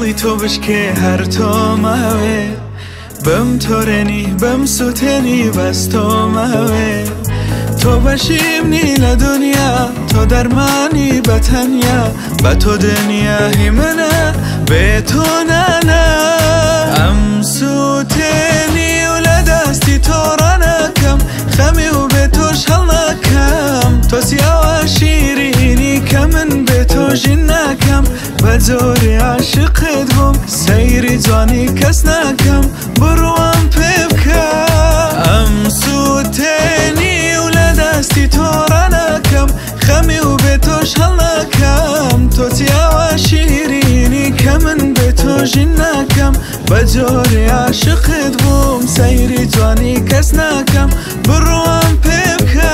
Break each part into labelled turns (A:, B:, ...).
A: دڵی تۆ بشکێ هەر تۆمەوێ بەم تۆرێنی بەم سووتێنی بەس تۆمەوێ تۆ بەشیمنی لە دنیا تۆ دەرمانی بەتەنیا بە تۆ دنیا هی منە بێ تۆ نانە ئەم سووتێنی و لە دەستی تۆ ڕەنەکەم خەمی و بێ تۆش هەڵ ناکەم تۆ سیاوە شیرینی کە من بێ تۆ ژین ناکەم بە جۆری عاشقت بووم سەیری جوانی کەس ناکەم بڕوام پێ بکە ئەم سووتێنی و لە دەستی تۆ ڕەنەکەم خەمی و بێ تۆش هەڵ ناکەم تۆ سیاوە شیرینی کە من بێ تۆ ژین ناکەم بە جۆری عاشقت بووم سەیری جوانی کەس ناکەم بڕوام پێ بکە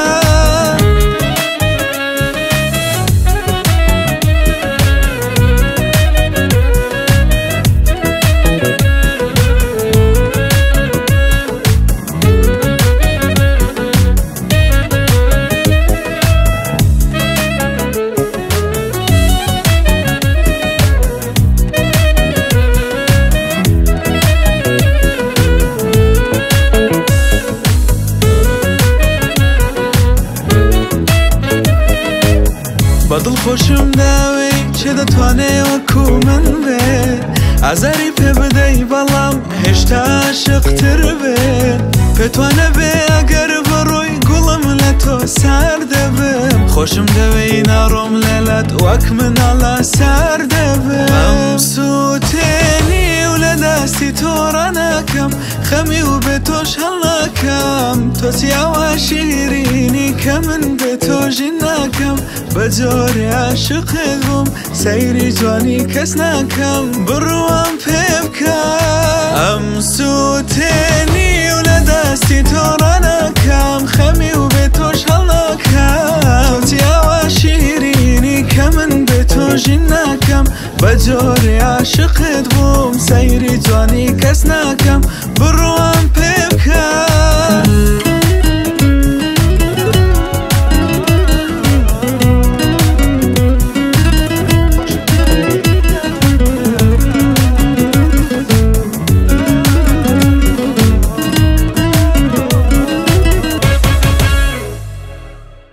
A: بەدڵ خۆشم داوێ چێ دەتوانێ وەکو من بێ ئازاری پێ بدەی بەڵام هێشتا عاشقتر بێ پێتوانە بێ ئەگەر بڕۆی گوڵم لە تۆ سار دەبم خۆشم دەوێی ناڕۆم لێلت وەک مناڵە سار دەبم ئەم سووتێنی و لە دەستی تۆ ڕەنەکەم خەمی و بێ تۆش هەڵ ناکەم تۆ سیاوە شیرینی کە من بێ تۆ ژین ناکەم بە جۆری عاشقت بووم سەیری جوانی کەس ناکەم بڕوام پێ بکە ئەم سووتێنی و لە دەستی تۆ ڕەنەکەم خەمی و بێ تۆش هەڵ ناکەم تۆ سیاوە شیرینی کە من بێ تۆ ژین ناکەم بە جۆری عاشقت بووم سەیری جوانی کەس ناکەم بڕوام پێ بکە